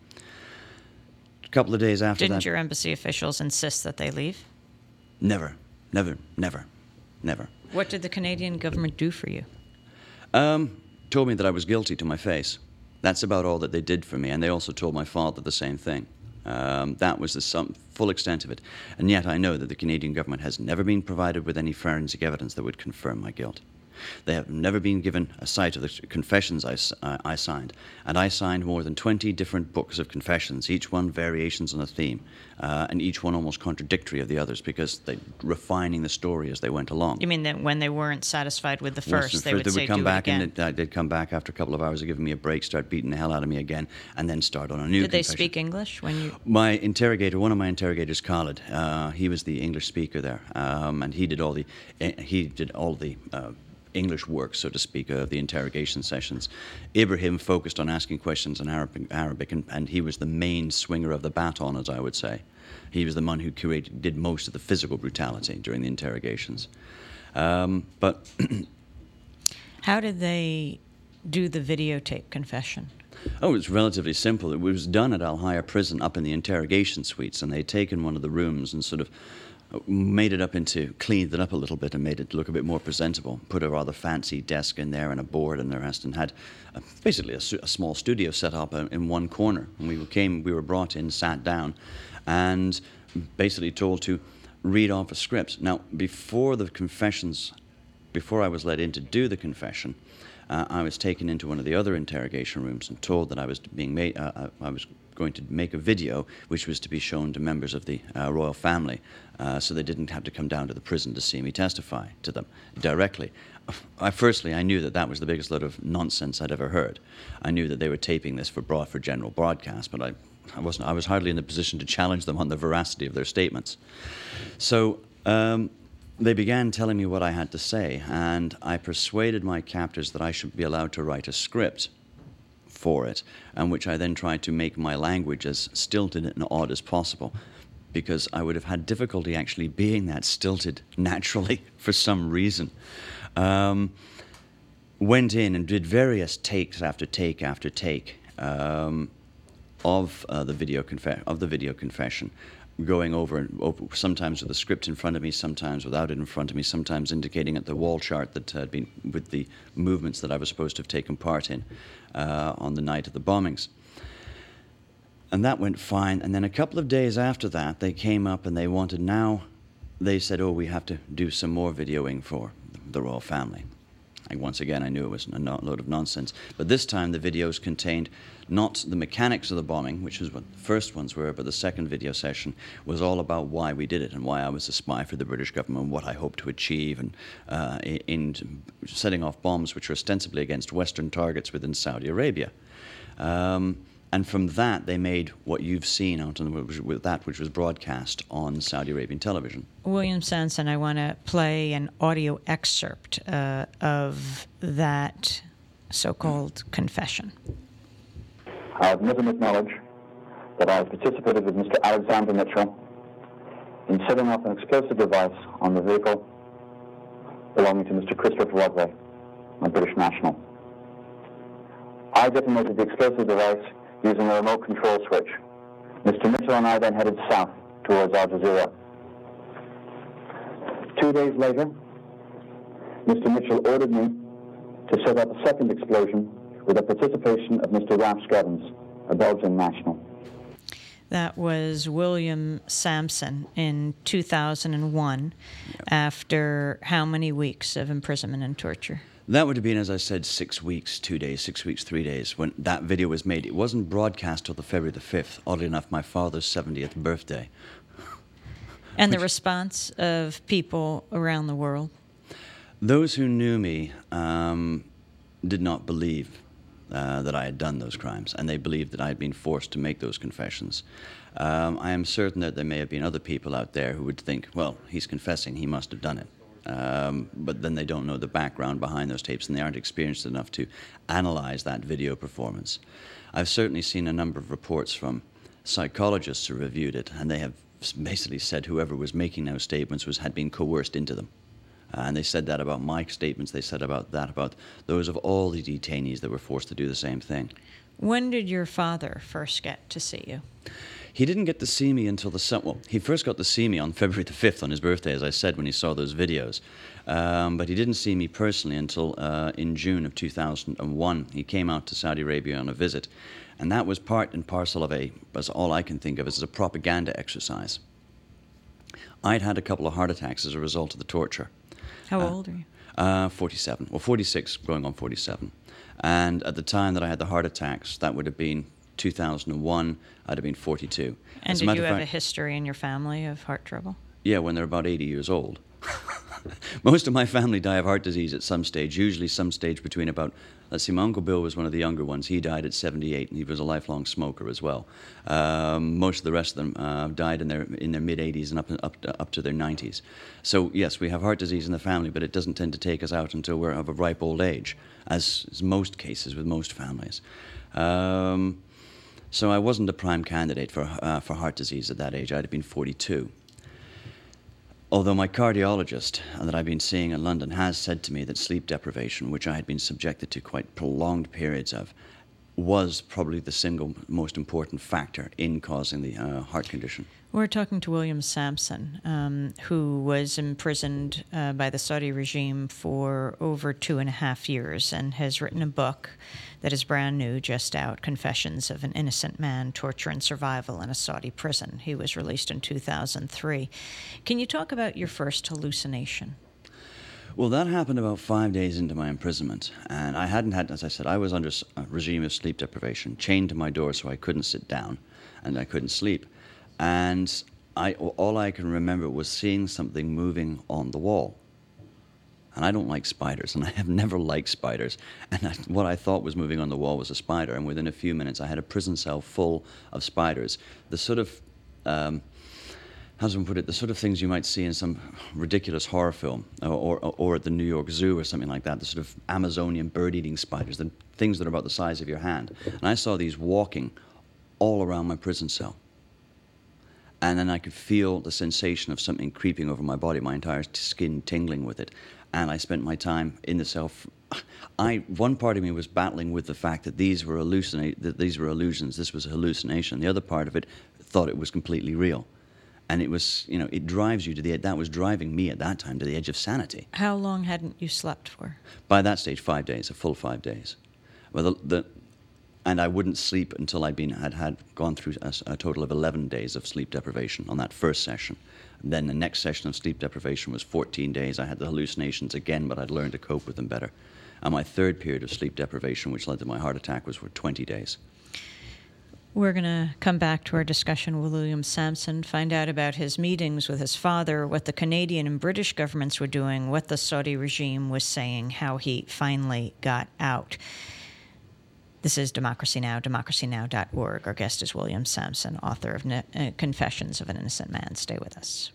A couple of days after Didn't that... your embassy officials insist that they leave? Never. Never, never, never. What did the Canadian government do for you? Um, told me that I was guilty to my face. That's about all that they did for me, and they also told my father the same thing. Um, that was the sum, full extent of it. And yet I know that the Canadian government has never been provided with any forensic evidence that would confirm my guilt. They have never been given a sight of the confessions I, uh, I signed. And I signed more than twenty different books of confessions, each one variations on a theme, uh, and each one almost contradictory of the others because they're refining the story as they went along. You mean that when they weren't satisfied with the first, Once they would they say, would come do back it again? and they'd, uh, they'd come back after a couple of hours of giving me a break, start beating the hell out of me again, and then start on a new Did they confession. speak English when you... My interrogator, one of my interrogators, Khalid, uh, he was the English speaker there, um, and he did all the, uh, he did all the uh, English work, so to speak, of the interrogation sessions. Ibrahim focused on asking questions in Arabic, Arabic and, and he was the main swinger of the baton, as I would say. He was the one who curated, did most of the physical brutality during the interrogations. Um, but how did they do the videotape confession? Oh, it was relatively simple. It was done at Al Haya prison up in the interrogation suites, and they'd taken one of the rooms and sort of made it up into, cleaned it up a little bit and made it look a bit more presentable. Put a rather fancy desk in there and a board and the rest, and had a, basically a, a small studio set up in one corner. And we came, we were brought in, sat down, and basically told to read off a script. Now, before the confessions, before I was let in to do the confession, uh, I was taken into one of the other interrogation rooms and told that I was being made, uh, I was going to make a video which was to be shown to members of the uh, royal family, uh, so they didn't have to come down to the prison to see me testify to them directly. I, firstly, I knew that that was the biggest load of nonsense I'd ever heard. I knew that they were taping this for broad, for general broadcast, but I, I wasn't. I was hardly in a position to challenge them on the veracity of their statements. So um, they began telling me what I had to say, and I persuaded my captors that I should be allowed to write a script for it, and which I then tried to make my language as stilted and odd as possible, because I would have had difficulty actually being that stilted naturally for some reason. Um, went in and did various takes after take after take um, of uh, the video confe- of the video confession, going over and over, sometimes with the script in front of me, sometimes without it in front of me, sometimes indicating at the wall chart that had been with the movements that I was supposed to have taken part in uh, on the night of the bombings. And that went fine. And then a couple of days after that, they came up and they wanted now, they said, oh, we have to do some more videoing for the royal family. And once again, I knew it was a load of nonsense. But this time, the videos contained not the mechanics of the bombing, which is what the first ones were, but the second video session was all about why we did it and why I was a spy for the British government and what I hoped to achieve and uh, in setting off bombs which were ostensibly against Western targets within Saudi Arabia. Um, And from that, they made what you've seen out on the, with that, which was broadcast on Saudi Arabian television. William Samson, I want to play an audio excerpt uh, of that so-called confession. I admit and acknowledge that I have participated with Mister Alexander Mitchell in setting off an explosive device on the vehicle belonging to Mister Christopher Rodway, a British national. I detonated the explosive device using a remote control switch. Mister Mitchell and I then headed south towards Al Jazeera. Two days later, Mister Mitchell ordered me to set up a second explosion with the participation of Mister Ralph Skebbins, a Belgian national. That was William Samson in two thousand one, yep. After how many weeks of imprisonment and torture? That would have been, as I said, six weeks, two days, six weeks, three days, when that video was made. It wasn't broadcast till the February the fifth, oddly enough, my father's seventieth birthday. And Which, the response of people around the world? Those who knew me um, did not believe uh, that I had done those crimes, and they believed that I had been forced to make those confessions. Um, I am certain that there may have been other people out there who would think, well, he's confessing, he must have done it. Um, but then they don't know the background behind those tapes and they aren't experienced enough to analyze that video performance. I've certainly seen a number of reports from psychologists who reviewed it, and they have basically said whoever was making those statements was had been coerced into them. Uh, and they said that about my statements, they said about that about those of all the detainees that were forced to do the same thing. When did your father first get to see you? He didn't get to see me until the summer. Well, he first got to see me on February the fifth on his birthday, as I said, when he saw those videos. Um, but he didn't see me personally until uh, in June of two thousand one. He came out to Saudi Arabia on a visit. And that was part and parcel of a, as all I can think of as a propaganda exercise. I'd had a couple of heart attacks as a result of the torture. How uh, old are you? Uh, forty-seven. Well, forty-six, going on forty-seven. And at the time that I had the heart attacks, that would have been two thousand one, I'd have been forty-two. And did you have fact, a history in your family of heart trouble? Yeah, when they're about eighty years old. Most of my family die of heart disease at some stage, usually some stage between about, let's see, my Uncle Bill was one of the younger ones. He died at seventy-eight, and he was a lifelong smoker as well. Um, most of the rest of them uh, died in their in their mid-eighties and up, up, up to their nineties. So, yes, we have heart disease in the family, but it doesn't tend to take us out until we're of a ripe old age, as is most cases with most families. Um, so I wasn't a prime candidate for, uh, for heart disease at that age. I'd have been forty-two. Although my cardiologist that I've been seeing in London has said to me that sleep deprivation, which I had been subjected to quite prolonged periods of, was probably the single most important factor in causing the uh, heart condition. We're talking to William Sampson, um, who was imprisoned uh, by the Saudi regime for over two and a half years and has written a book that is brand new, just out, Confessions of an Innocent Man, Torture and Survival in a Saudi Prison. He was released in two thousand three. Can you talk about your first hallucination? Well, that happened about five days into my imprisonment, and I hadn't had, as I said, I was under a regime of sleep deprivation, chained to my door so I couldn't sit down and I couldn't sleep. And I, all I can remember was seeing something moving on the wall. And I don't like spiders, and I have never liked spiders. And I, what I thought was moving on the wall was a spider, and within a few minutes I had a prison cell full of spiders. The sort of, um, how does one put it, the sort of things you might see in some ridiculous horror film, or, or, or at the New York Zoo or something like that, the sort of Amazonian bird-eating spiders, the things that are about the size of your hand. And I saw these walking all around my prison cell. And then I could feel the sensation of something creeping over my body, my entire skin tingling with it. And I spent my time in the cell. I, one part of me was battling with the fact that these were hallucina- that these were illusions, this was a hallucination. The other part of it thought it was completely real. And it was, you know, it drives you to the edge. That was driving me at that time to the edge of sanity. How long hadn't you slept for? By that stage, five days, a full five days. Well, the, the And I wouldn't sleep until I'd been had, had gone through a, a total of eleven days of sleep deprivation on that first session. And then the next session of sleep deprivation was fourteen days. I had the hallucinations again, but I'd learned to cope with them better. And my third period of sleep deprivation, which led to my heart attack, was for twenty days. We're going to come back to our discussion with William Sampson, find out about his meetings with his father, what the Canadian and British governments were doing, what the Saudi regime was saying, how he finally got out. This is Democracy Now!, democracy now dot org. Our guest is William Sampson, author of ne- uh, Confessions of an Innocent Man. Stay with us.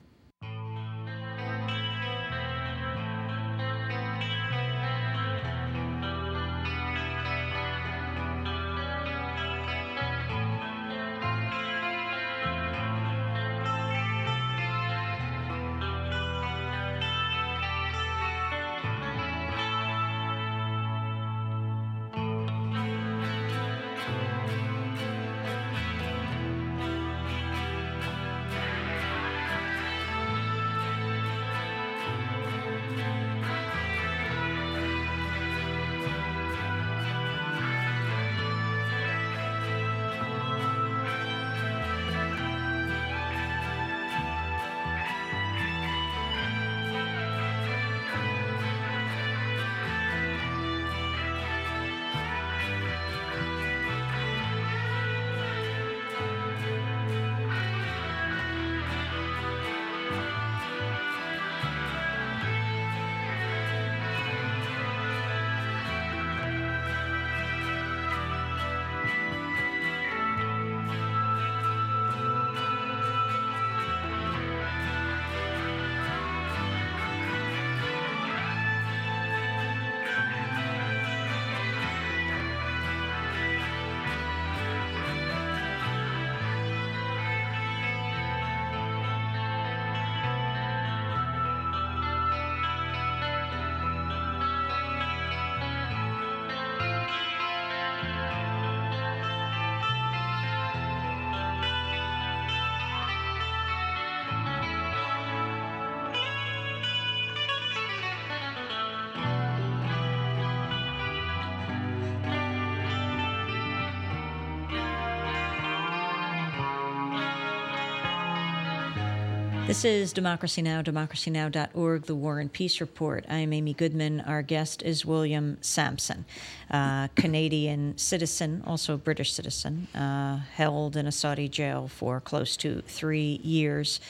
This is Democracy Now!, democracy now dot org, the War and Peace Report. I'm Amy Goodman. Our guest is William Sampson, uh, Canadian citizen, also British citizen, uh, held in a Saudi jail for close to three years.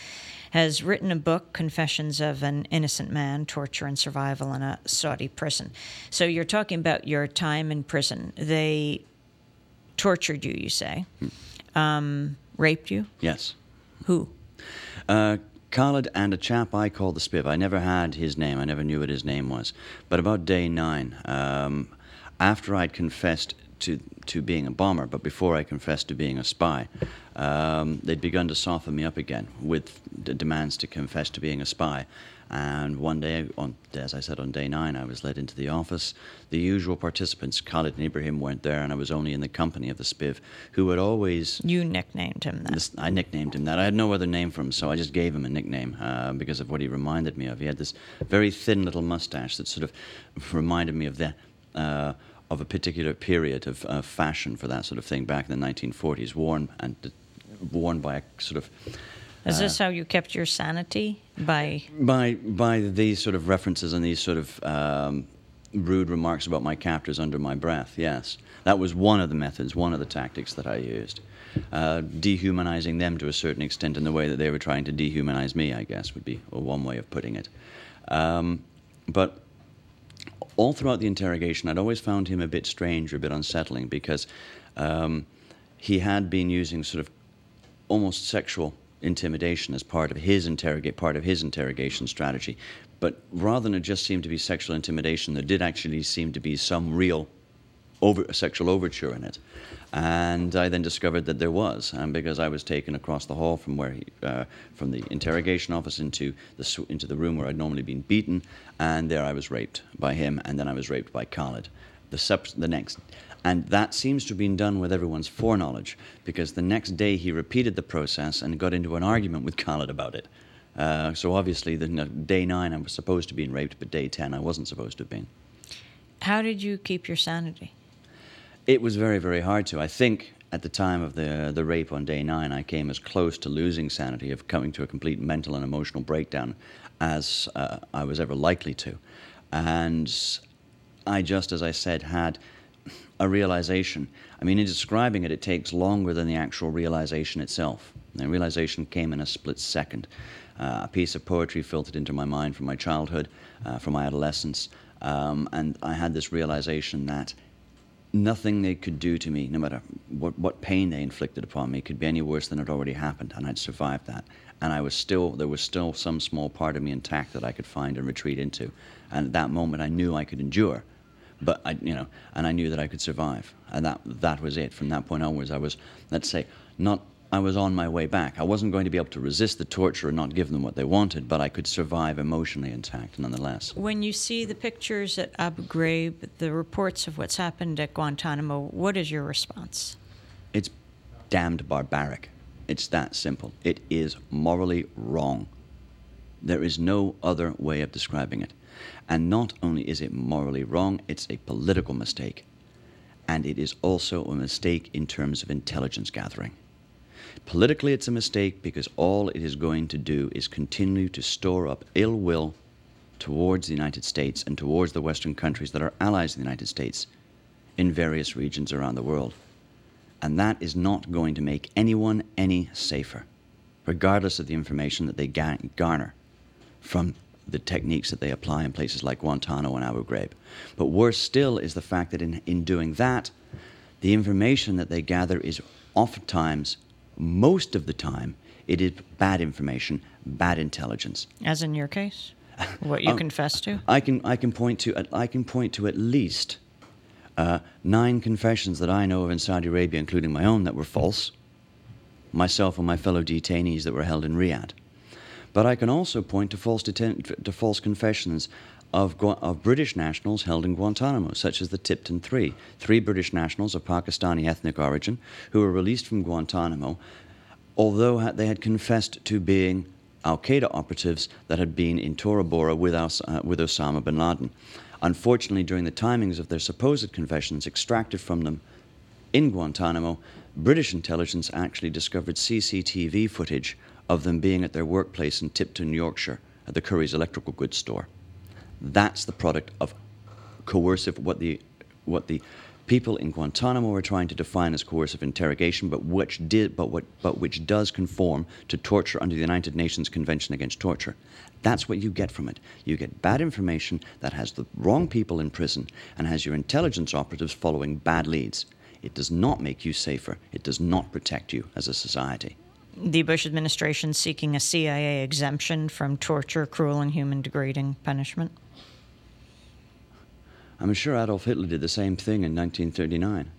has written a book, Confessions of an Innocent Man, Torture and Survival in a Saudi Prison. So you're talking about your time in prison. They tortured you, you say. Um, raped you? Yes. Who? Uh, Khalid and a chap I called the Spiv. I never had his name. I never knew what his name was. But about day nine, um, after I'd confessed to to being a bomber, but before I confessed to being a spy, um, they'd begun to soften me up again with the demands to confess to being a spy. And one day, on, as I said, on day nine, I was led into the office. The usual participants, Khalid and Ibrahim, weren't there, and I was only in the company of the Spiv, who had always... You nicknamed him that. This, I nicknamed him that. I had no other name for him, so I just gave him a nickname uh, because of what he reminded me of. He had this very thin little mustache that sort of reminded me of that, uh, of a particular period of uh, fashion for that sort of thing back in the nineteen forties, worn and uh, worn by a sort of... Is this how you kept your sanity? By by by these sort of references and these sort of um, rude remarks about my captors under my breath, yes. That was one of the methods, one of the tactics that I used. Uh, dehumanizing them to a certain extent in the way that they were trying to dehumanize me, I guess, would be one way of putting it. Um, but all throughout the interrogation, I'd always found him a bit strange or a bit unsettling because um, he had been using sort of almost sexual intimidation as part of his interrogate part of his interrogation strategy, but rather than it just seem to be sexual intimidation, there did actually seem to be some real over sexual overture in it. And I then discovered that there was, and because I was taken across the hall from where he, uh, from the interrogation office into the into the room where I'd normally been beaten, and there I was raped by him, and then I was raped by Khalid. The sub the next. And that seems to have been done with everyone's foreknowledge, because the next day he repeated the process and got into an argument with Khalid about it. Uh, so obviously, the, no, day nine I was supposed to be raped, but day ten I wasn't supposed to have been. How did you keep your sanity? It was very, very hard to. I think at the time of the the rape on day nine, I came as close to losing sanity, of coming to a complete mental and emotional breakdown, as uh, I was ever likely to. And I just, as I said, had a realization. I mean, in describing it, it takes longer than the actual realization itself. The realization came in a split second. Uh, a piece of poetry filtered into my mind from my childhood, uh, from my adolescence, um, and I had this realization that nothing they could do to me, no matter what, what pain they inflicted upon me, could be any worse than had already happened, and I'd survived that. And I was still, there was still some small part of me intact that I could find and retreat into. And at that moment, I knew I could endure. But I, you know, and I knew that I could survive, and that that was it. From that point onwards, I was, let's say, not. I was on my way back. I wasn't going to be able to resist the torture and not give them what they wanted, but I could survive emotionally intact, nonetheless. When you see the pictures at Abu Ghraib, the reports of what's happened at Guantanamo, what is your response? It's damned barbaric. It's that simple. It is morally wrong. There is no other way of describing it. And not only is it morally wrong, it's a political mistake. And it is also a mistake in terms of intelligence gathering. Politically, it's a mistake because all it is going to do is continue to store up ill will towards the United States and towards the Western countries that are allies of the United States in various regions around the world. And that is not going to make anyone any safer, regardless of the information that they ga- garner from the techniques that they apply in places like Guantanamo and Abu Ghraib. But worse still is the fact that in, in doing that, the information that they gather is oftentimes, most of the time, it is bad information, bad intelligence. As in your case? What you um, confess to? I can I can point to I can point to at least uh, nine confessions that I know of in Saudi Arabia, including my own, that were false. Myself and my fellow detainees that were held in Riyadh. But I can also point to false, deten- to false confessions of, Gu- of British nationals held in Guantanamo, such as the Tipton Three, three British nationals of Pakistani ethnic origin who were released from Guantanamo, although ha- they had confessed to being al-Qaeda operatives that had been in Tora Bora with, Os- uh, with Osama bin Laden. Unfortunately, during the timings of their supposed confessions extracted from them in Guantanamo, British intelligence actually discovered C C T V footage of them being at their workplace in Tipton, Yorkshire, at the Curry's electrical goods store. That's the product of coercive, what the what the people in Guantanamo are trying to define as coercive interrogation, but which did, but what, but which does conform to torture under the United Nations Convention Against Torture. That's what you get from it. You get bad information that has the wrong people in prison and has your intelligence operatives following bad leads. It does not make you safer. It does not protect you as a society. The Bush administration seeking a C I A exemption from torture, cruel, and human degrading punishment. I'm sure Adolf Hitler did the same thing in nineteen thirty-nine.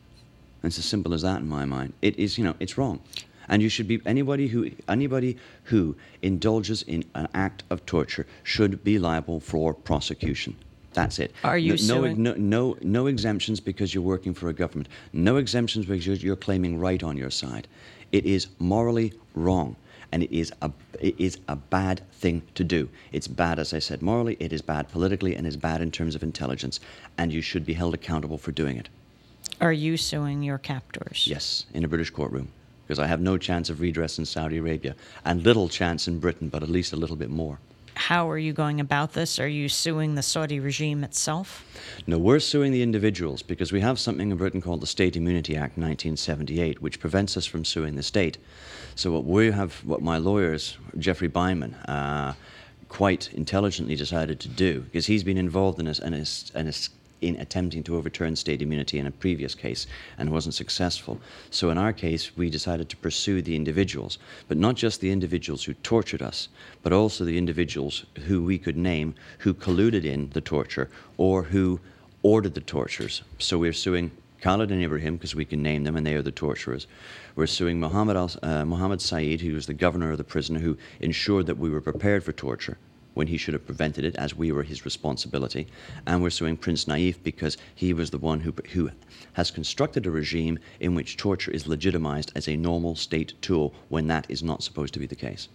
It's as simple as that in my mind. It is, you know, it's wrong. And you should be, anybody who, anybody who indulges in an act of torture should be liable for prosecution. That's it. Are you no, suing? No, no, no exemptions because you're working for a government. No exemptions because you're, you're claiming right on your side. It is morally wrong. And it is a it is a bad thing to do. It's bad, as I said, morally. It is bad politically, and it's bad in terms of intelligence. And you should be held accountable for doing it. Are you suing your captors? Yes, in a British courtroom, because I have no chance of redress in Saudi Arabia, and little chance in Britain, but at least a little bit more. How are you going about this? Are you suing the Saudi regime itself? No, we're suing the individuals because we have something in Britain called the State Immunity Act nineteen seventy-eight, which prevents us from suing the state. So what we have, what my lawyers, Jeffrey Byman, uh, quite intelligently decided to do, because he's been involved in, a, in, a, in, a, in attempting to overturn state immunity in a previous case and wasn't successful. So in our case, we decided to pursue the individuals, but not just the individuals who tortured us, but also the individuals who we could name who colluded in the torture or who ordered the tortures. So we're suing Khalid and Ibrahim, because we can name them, and they are the torturers. We're suing Mohammed, Al, uh, Mohammed Saeed, who was the governor of the prison, who ensured that we were prepared for torture when he should have prevented it, as we were his responsibility. And we're suing Prince Naif because he was the one who, who has constructed a regime in which torture is legitimized as a normal state tool when that is not supposed to be the case.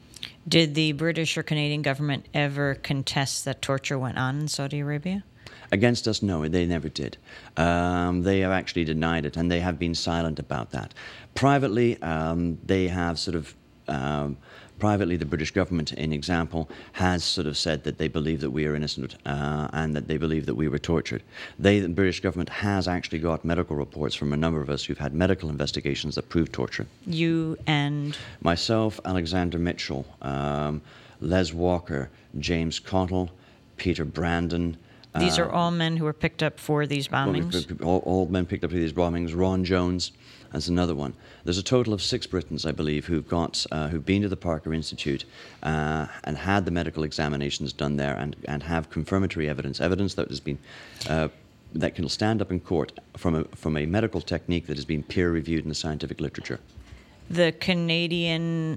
Did the British or Canadian government ever contest that torture went on in Saudi Arabia? Against us, no, they never did. Um, they have actually denied it, and they have been silent about that. Privately, um, they have sort of, um, privately, the British government, in example, has sort of said that they believe that we are innocent uh, and that they believe that we were tortured. They, the British government, has actually got medical reports from a number of us who've had medical investigations that prove torture. You and? Myself, Alexander Mitchell, um, Les Walker, James Cottle, Peter Brandon. These uh, are all men who were picked up for these bombings? All, all men picked up for these bombings. Ron Jones, that's another one. There's a total of six Britons, I believe, who've got, uh, who've been to the Parker Institute uh, and had the medical examinations done there, and, and have confirmatory evidence, evidence that has been uh, that can stand up in court from a from a medical technique that has been peer reviewed in the scientific literature. The Canadian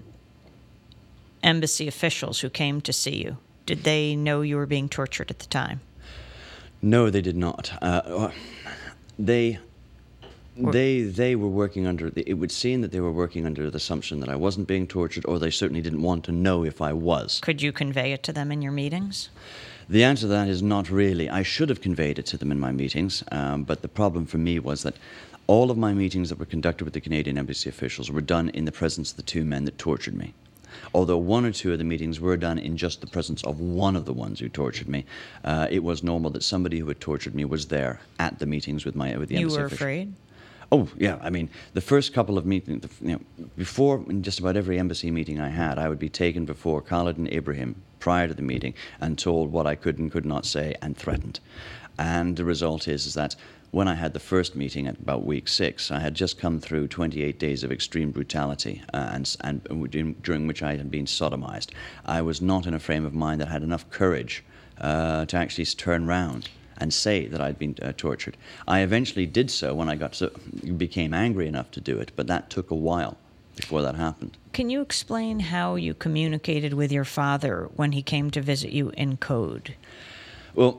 embassy officials who came to see you, did they know you were being tortured at the time? No, they did not. Uh, they, they, they were working under. The, it would seem that they were working under the assumption that I wasn't being tortured, or they certainly didn't want to know if I was. Could you convey it to them in your meetings? The answer to that is not really. I should have conveyed it to them in my meetings, um, but the problem for me was that all of my meetings that were conducted with the Canadian embassy officials were done in the presence of the two men that tortured me. Although one or two of the meetings were done in just the presence of one of the ones who tortured me, uh, it was normal that somebody who had tortured me was there at the meetings with my with the embassy You were officials. afraid? Oh, yeah. I mean, the first couple of meetings, you know, before, in just about every embassy meeting I had, I would be taken before Khalid and Ibrahim prior to the meeting and told what I could and could not say and threatened. And the result is, is that when I had the first meeting at about week six, I had just come through twenty-eight days of extreme brutality uh, and, and during which I had been sodomized. I was not in a frame of mind that had enough courage uh, to actually turn round and say that I'd been uh, tortured. I eventually did so when I got so, became angry enough to do it, but that took a while before that happened. Can you explain how you communicated with your father when he came to visit you in code? Well,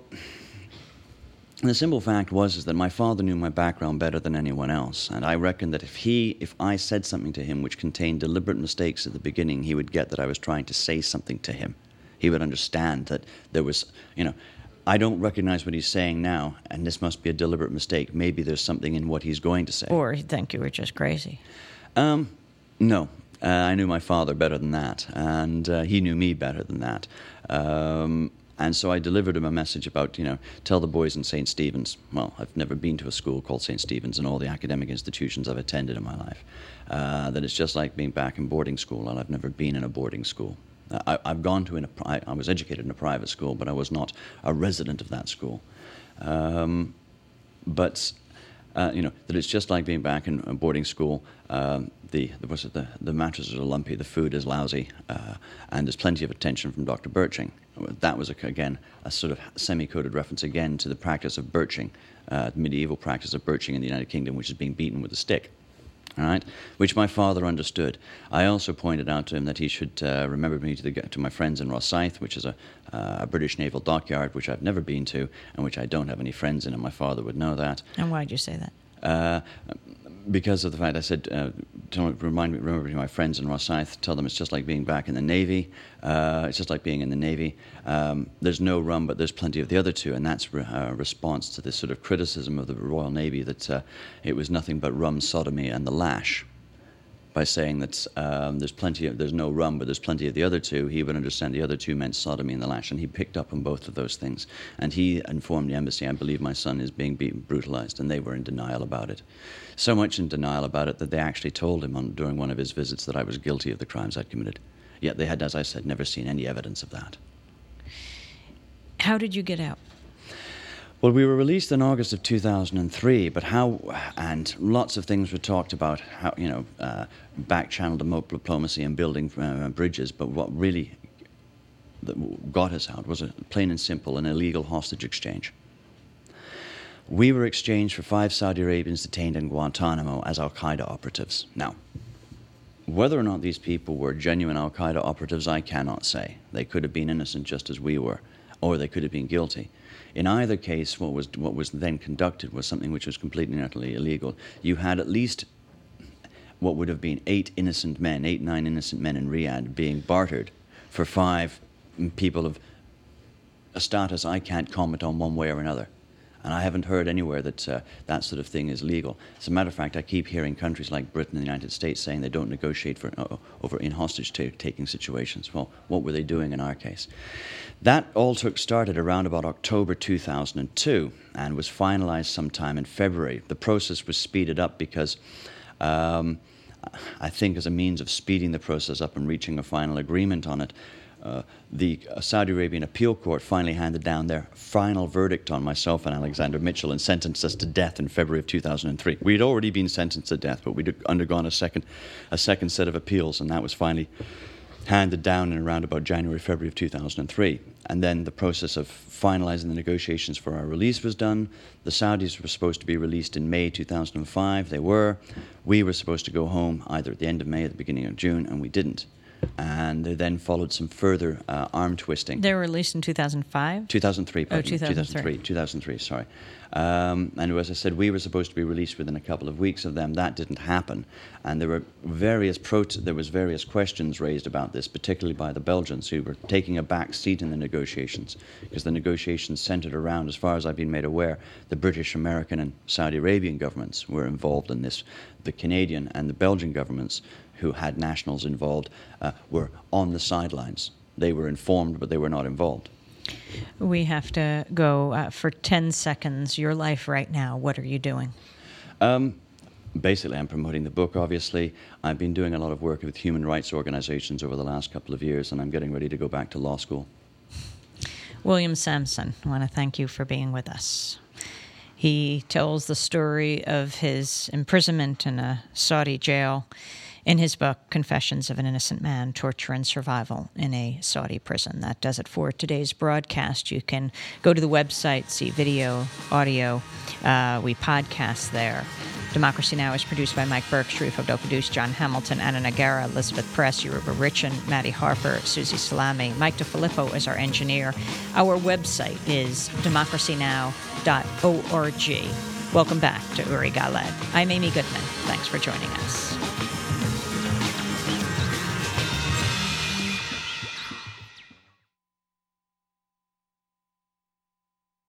the simple fact was is that my father knew my background better than anyone else, and I reckon that if he, if I said something to him which contained deliberate mistakes at the beginning, he would get that I was trying to say something to him. He would understand that there was, you know, I don't recognize what he's saying now, and this must be a deliberate mistake. Maybe there's something in what he's going to say. Or he'd think you were just crazy. Um, no. Uh, I knew my father better than that, and uh, he knew me better than that. Um, And so I delivered him a message about, you know, tell the boys in Saint Stephen's. Well, I've never been to a school called Saint Stephen's, and all the academic institutions I've attended in my life, uh, that it's just like being back in boarding school, and I've never been in a boarding school. I, I've gone to, in a, I, I was educated in a private school, but I was not a resident of that school. Um, but, uh, you know, that it's just like being back in a boarding school. Um, the, the, what's it, the, the mattresses are lumpy, the food is lousy, uh, and there's plenty of attention from Doctor Birching. That was, a, again, a sort of semi-coded reference again to the practice of birching, uh, the medieval practice of birching in the United Kingdom, which is being beaten with a stick. All right, which my father understood. I also pointed out to him that he should uh, remember me to, the, to my friends in Rosyth, which is a, uh, a British naval dockyard, which I've never been to, and which I don't have any friends in, and my father would know that. And why did you say that? Uh, because of the fact I said, uh, tell, remind me, remember my friends in Rosyth, tell them it's just like being back in the Navy. Uh, it's just like being in the Navy. Um, there's no rum, but there's plenty of the other two, and that's a uh, response to this sort of criticism of the Royal Navy that uh, it was nothing but rum, sodomy, and the lash. By saying that um, there's plenty of, there's no rum, but there's plenty of the other two, he would understand the other two meant sodomy and the lash, and he picked up on both of those things. And he informed the embassy, I believe my son is being beaten, brutalized, and they were in denial about it. So much in denial about it that they actually told him on, during one of his visits that I was guilty of the crimes I'd committed. Yet they had, as I said, never seen any evidence of that. How did you get out? Well, we were released in August of two thousand three, but how, and lots of things were talked about, how, you know, uh, back-channel diplomacy and building uh, bridges, but what really got us out was a plain and simple, an illegal hostage exchange. We were exchanged for five Saudi Arabians detained in Guantanamo as al-Qaeda operatives. Now, whether or not these people were genuine al-Qaeda operatives, I cannot say. They could have been innocent just as we were, or they could have been guilty. In either case, what was what was then conducted was something which was completely and utterly illegal. You had at least what would have been eight innocent men, eight, nine innocent men in Riyadh being bartered for five people of a status I can't comment on one way or another. And I haven't heard anywhere that uh, that sort of thing is legal. As a matter of fact, I keep hearing countries like Britain and the United States saying they don't negotiate for uh, over in hostage-taking situations. Well, what were they doing in our case? That all took started around about October two thousand two and was finalized sometime in February. The process was speeded up because um, I think as a means of speeding the process up and reaching a final agreement on it, Uh, the uh, Saudi Arabian appeal court finally handed down their final verdict on myself and Alexander Mitchell and sentenced us to death in February of two thousand three. We'd already been sentenced to death, but we'd undergone a second, a second set of appeals, and that was finally handed down in around about January, February of two thousand three. And then the process of finalizing the negotiations for our release was done. The Saudis were supposed to be released in May two thousand five. They were. We were supposed to go home either at the end of May or the beginning of June, and we didn't. And there then followed some further uh, arm twisting. They were released in two thousand five? two thousand three, Oh, two thousand three. two thousand three, two thousand three, sorry. Um, and as I said, we were supposed to be released within a couple of weeks of them. That didn't happen. And there were various prot- there was various questions raised about this, particularly by the Belgians, who were taking a back seat in the negotiations, because the negotiations centered around, as far as I've been made aware, the British, American, and Saudi Arabian governments were involved in this. The Canadian and the Belgian governments, who had nationals involved, uh, were on the sidelines. They were informed, but they were not involved. We have to go uh, for ten seconds. Your life right now, what are you doing? Um, basically, I'm promoting the book, obviously. I've been doing a lot of work with human rights organizations over the last couple of years, and I'm getting ready to go back to law school. William Sampson, I want to thank you for being with us. He tells the story of his imprisonment in a Saudi jail in his book, Confessions of an Innocent Man, Torture and Survival in a Saudi Prison. That does it for today's broadcast. You can go to the website, see video, audio. Uh, we podcast there. Democracy Now! Is produced by Mike Burke, Sharif Abdel-Quddus, John Hamilton, Anna Nagara, Elizabeth Press, Yoruba Richin, Maddie Harper, Susie Salami. Mike DeFilippo is our engineer. Our website is democracy now dot org. Welcome back to Uri Galed. I'm Amy Goodman. Thanks for joining us.